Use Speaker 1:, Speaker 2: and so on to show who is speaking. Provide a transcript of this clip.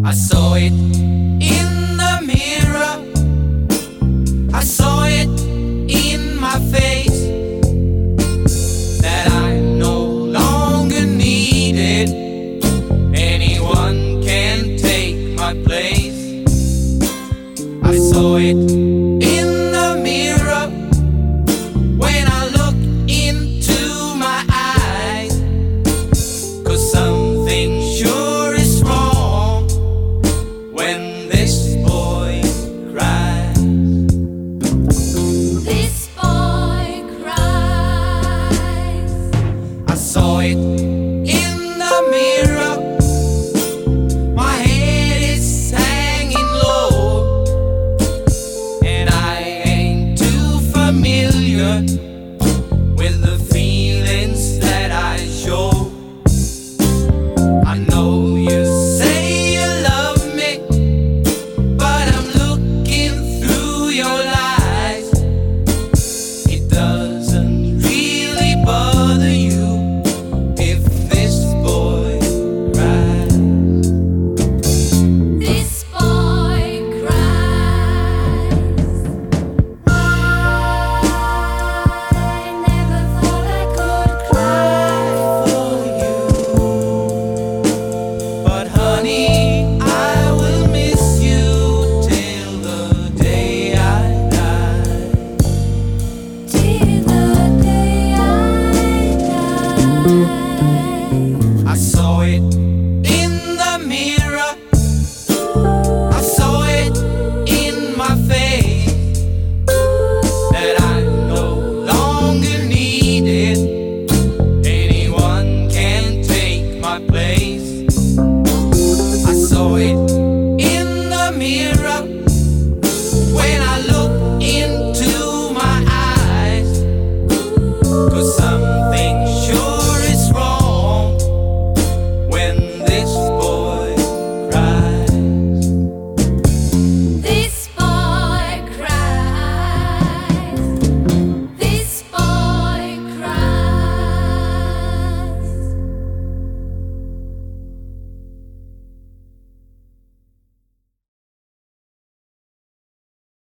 Speaker 1: I saw it in the mirror. I saw it in my face, that I no longer needed anyone can take my place. I saw it in the mirror when I look into my eyes, 'cause something sure is wrong when this boy cries.
Speaker 2: This boy cries.
Speaker 1: I saw it in the mirror. My head is hanging low, and I ain't too familiar with the feelings that I show. I know you say you love me, but I'm looking through your lies. It doesn't really bother you if this boy cries.
Speaker 2: This boy cries. I never thought I could cry for you.
Speaker 1: But honey, I will miss you till the day I die.
Speaker 2: Till the day I die.
Speaker 1: I saw it in the mirror. I saw it in my face, that I no longer needed anyone can take my place. I saw it